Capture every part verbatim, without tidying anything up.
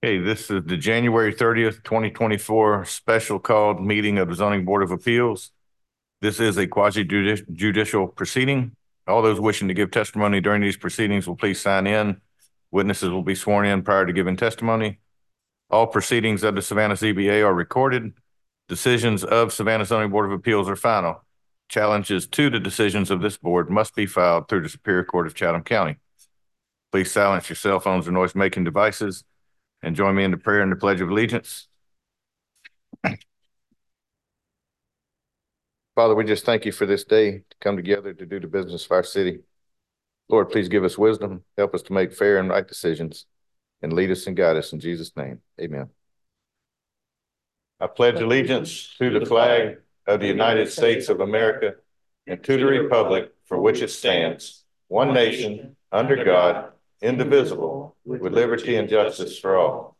Okay, this is the January thirtieth, twenty twenty-four special called meeting of the Zoning Board of Appeals. This is a quasi judicial proceeding. All those wishing to give testimony during these proceedings will please sign in. Witnesses will be sworn in prior to giving testimony. All proceedings of the Savannah Z B A are recorded. Decisions of Savannah Zoning Board of Appeals are final. Challenges to the decisions of this board must be filed through the Superior Court of Chatham County. Please silence your cell phones or noise-making devices and join me in the prayer and the Pledge of Allegiance. Father, we just thank you for this day to come together to do the business of our city. Lord, please give us wisdom, help us to make fair and right decisions, and lead us and guide us in Jesus' name. Amen. I pledge allegiance to the flag of the United States of America and to the republic for which it stands, one nation, under God, indivisible, with liberty and justice for all.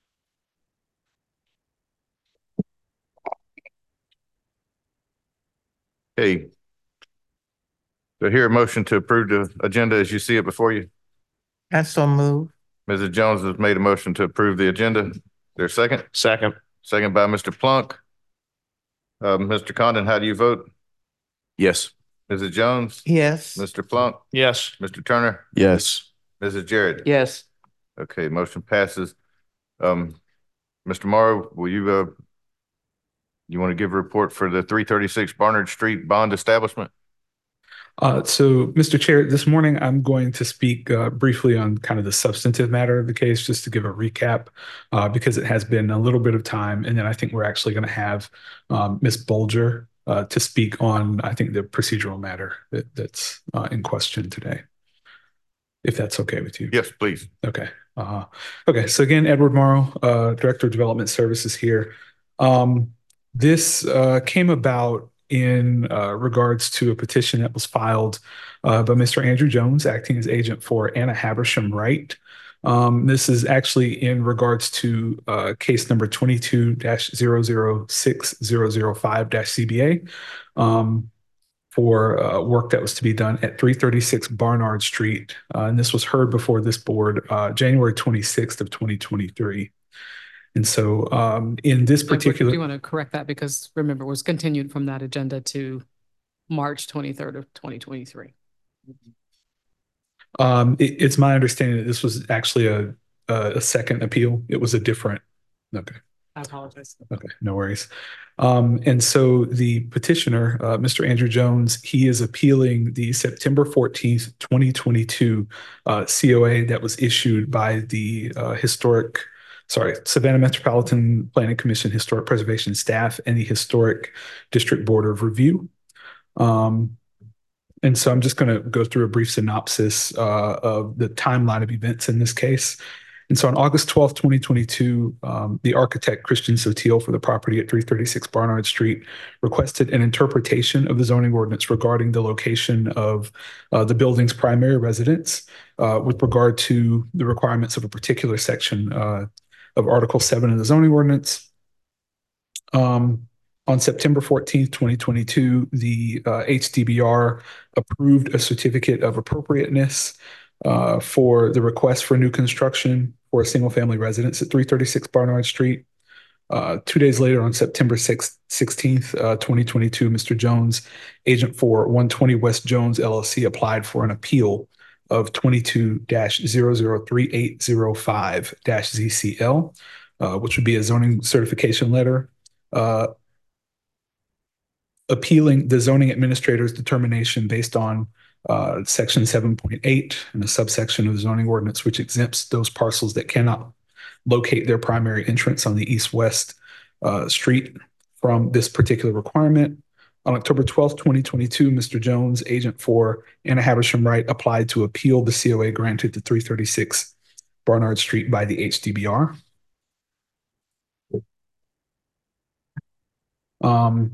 Okay. Do I hear a motion to approve the agenda as you see it before you? I so move. Missus Jones has made a motion to approve the agenda. Is there a second? Second. Second by Mister Plunk. Uh, Mister Condon, how do you vote? Yes. Missus Jones? Yes. Mister Plunk? Yes. Mister Turner? Yes. Missus Jarrett? Yes. Okay, motion passes. Um, Mister Morrow, will you uh, you want to give a report for the three thirty-six Barnard Street bond establishment? Uh, so, Mister Chair, this morning I'm going to speak uh, briefly on kind of the substantive matter of the case, just to give a recap, uh, because it has been a little bit of time. And then I think we're actually going to have um, Miz Bolger uh, to speak on, I think, the procedural matter that, that's uh, in question today, if that's okay with you. Yes, please. Okay. Uh, okay. So again, Edward Morrow, uh, Director of Development Services here. Um, this uh, came about in uh, regards to a petition that was filed uh, by Mister Andrew Jones, acting as agent for Anna Habersham Wright. Um, this is actually in regards to uh, case number twenty-two dash zero zero six zero zero five dash C B A. Um, for uh, work that was to be done at three thirty-six Barnard Street. Uh, and this was heard before this board uh, January twenty-sixth of twenty twenty-three. And so um, in this particular... Do you want to correct that? Because remember, it was continued from that agenda to March twenty-third of twenty twenty-three. Um, it, it's my understanding that this was actually a, a, a second appeal. It was a different... Okay. I apologize. Okay, no worries. Um, and so the petitioner, uh, Mister Andrew Jones, he is appealing the September fourteenth, twenty twenty-two uh, C O A that was issued by the uh, historic, sorry, Savannah Metropolitan Planning Commission Historic Preservation staff and the Historic District Board of Review. Um, and so I'm just going to go through a brief synopsis uh, of the timeline of events in this case. And so on August twelfth, twenty twenty-two, um, the architect Christian Sotil for the property at three thirty-six Barnard Street requested an interpretation of the zoning ordinance regarding the location of uh, the building's primary residence uh, with regard to the requirements of a particular section uh, of Article seven of the zoning ordinance. Um, on September fourteenth, twenty twenty-two, the uh, H D B R approved a certificate of appropriateness uh, for the request for new construction for a single-family residence at three thirty-six Barnard Street. Uh, two days later, on September sixteenth, uh, twenty twenty-two, Mister Jones, agent for one twenty West Jones L L C, applied for an appeal of twenty-two dash zero zero three eight zero five dash Z C L, uh, which would be a zoning certification letter uh, appealing the zoning administrator's determination based on uh, section seven point eight and a subsection of the zoning ordinance, which exempts those parcels that cannot locate their primary entrance on the east-west uh, street from this particular requirement. On October twelfth, twenty twenty-two, Mister Jones, agent for Anna Habersham Wright, applied to appeal the C O A granted to three thirty-six Barnard Street by the H D B R. Um,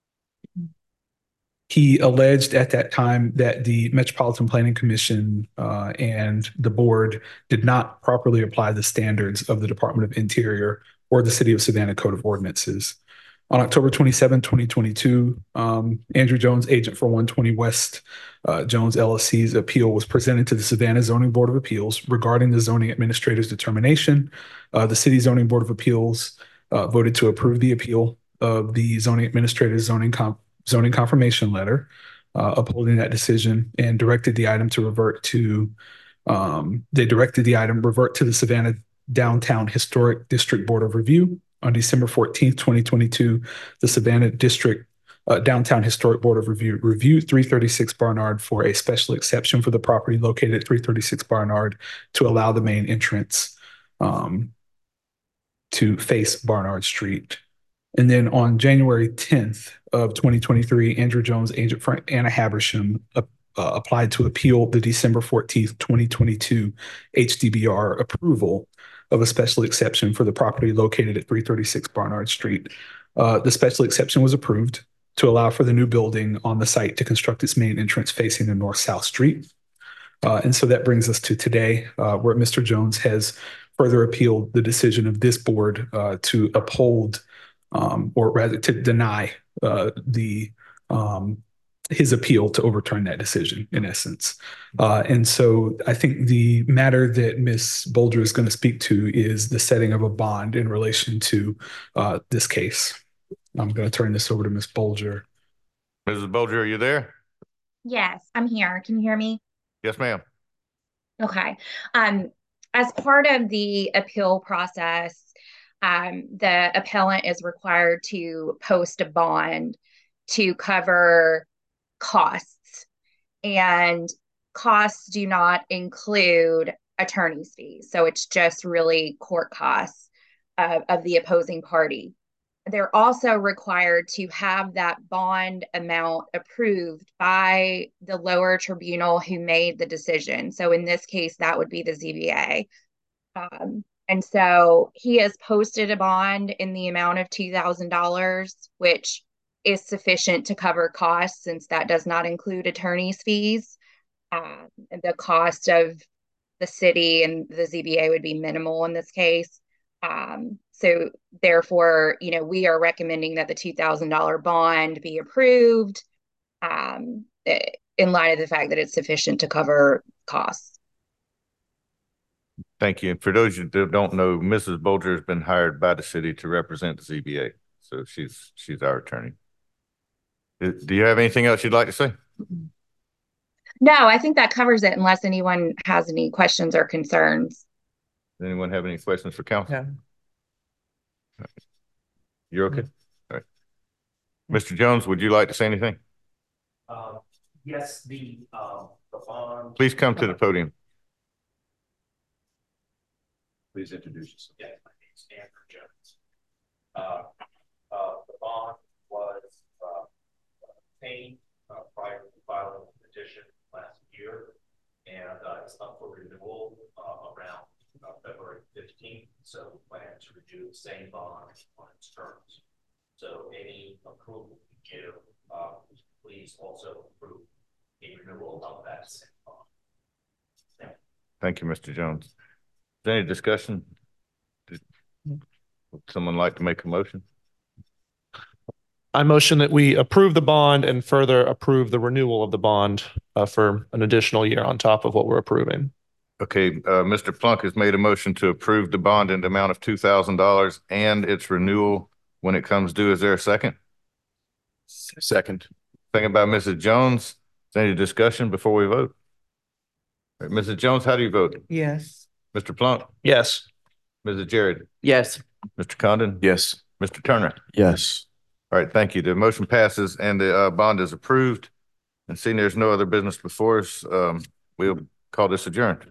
He alleged at that time that the Metropolitan Planning Commission uh, and the board did not properly apply the standards of the Department of Interior or the City of Savannah Code of Ordinances. On October twenty-seventh, twenty twenty-two, um, Andrew Jones, agent for one twenty West uh, Jones L L C's appeal was presented to the Savannah Zoning Board of Appeals regarding the zoning administrator's determination. Uh, the City Zoning Board of Appeals uh, voted to approve the appeal of the zoning administrator's zoning com- zoning confirmation letter, uh, upholding that decision, and directed the item to revert to. Um, they directed the item revert to the Savannah Downtown Historic District Board of Review. On December fourteenth, twenty twenty-two, the Savannah District uh, Downtown Historic Board of Review reviewed three thirty-six Barnard for a special exception for the property located at three thirty-six Barnard to allow the main entrance um, to face Barnard Street. And then on January tenth of twenty twenty-three, Andrew Jones, agent for Anna Habersham, uh, uh, applied to appeal the December fourteenth, twenty twenty-two H D B R approval of a special exception for the property located at three thirty-six Barnard Street. Uh, the special exception was approved to allow for the new building on the site to construct its main entrance facing the north-south street. Uh, and so that brings us to today, uh, where Mister Jones has further appealed the decision of this board uh, to uphold, um, or rather to deny uh, the um, his appeal to overturn that decision, in essence. Uh, and so I think the matter that Miz Bolger is going to speak to is the setting of a bond in relation to uh, this case. I'm going to turn this over to Miz Bolger. Missus Bolger, are you there? Yes, I'm here. Can you hear me? Yes, ma'am. Okay. Um, as part of the appeal process, um, the appellant is required to post a bond to cover costs, and costs do not include attorney's fees. So it's just really court costs uh, of the opposing party. They're also required to have that bond amount approved by the lower tribunal who made the decision. So in this case, that would be the Z B A. Um, and so he has posted a bond in the amount of two thousand dollars, which is sufficient to cover costs since that does not include attorney's fees. Um, the cost of the city and the Z B A would be minimal in this case. Um, so therefore, you know, we are recommending that the two thousand dollars bond be approved um, in light of the fact that it's sufficient to cover costs. Thank you. And for those that don't know, Missus Bolger has been hired by the city to represent the Z B A. So she's she's our attorney. Do you have anything else you'd like to say? No, I think that covers it unless anyone has any questions or concerns. Does anyone have any questions for counsel? No. You're okay? All right. Mister Jones, would you like to say anything? Uh, yes, the, um, the bond. Please come to the podium. Please introduce yourself. Yeah, my name's Andrew Jones. Uh, uh, the bond was, uh, obtained, uh, prior to filing the petition last year, and, uh, it's up for renewal, uh, around uh, February fifteenth. So we plan to renew the same bond on its terms. So any approval we give, uh, please also approve a renewal of that same bond. Yeah. Thank you, Mister Jones. Is there any discussion? Would someone like to make a motion? I motion that we approve the bond and further approve the renewal of the bond uh, for an additional year on top of what we're approving. Okay, uh, Mister Plunk has made a motion to approve the bond in the amount of two thousand dollars and its renewal when it comes due. Is there a second? Second. Second by Missus Jones. Is there any discussion before we vote? All right, Missus Jones, how do you vote? Yes. Mister Plunk? Yes. Missus Jared? Yes. Mister Condon? Yes. Mister Turner? Yes. All right, thank you. The motion passes and the uh, bond is approved. And seeing there's no other business before us, um, we'll call this adjourned.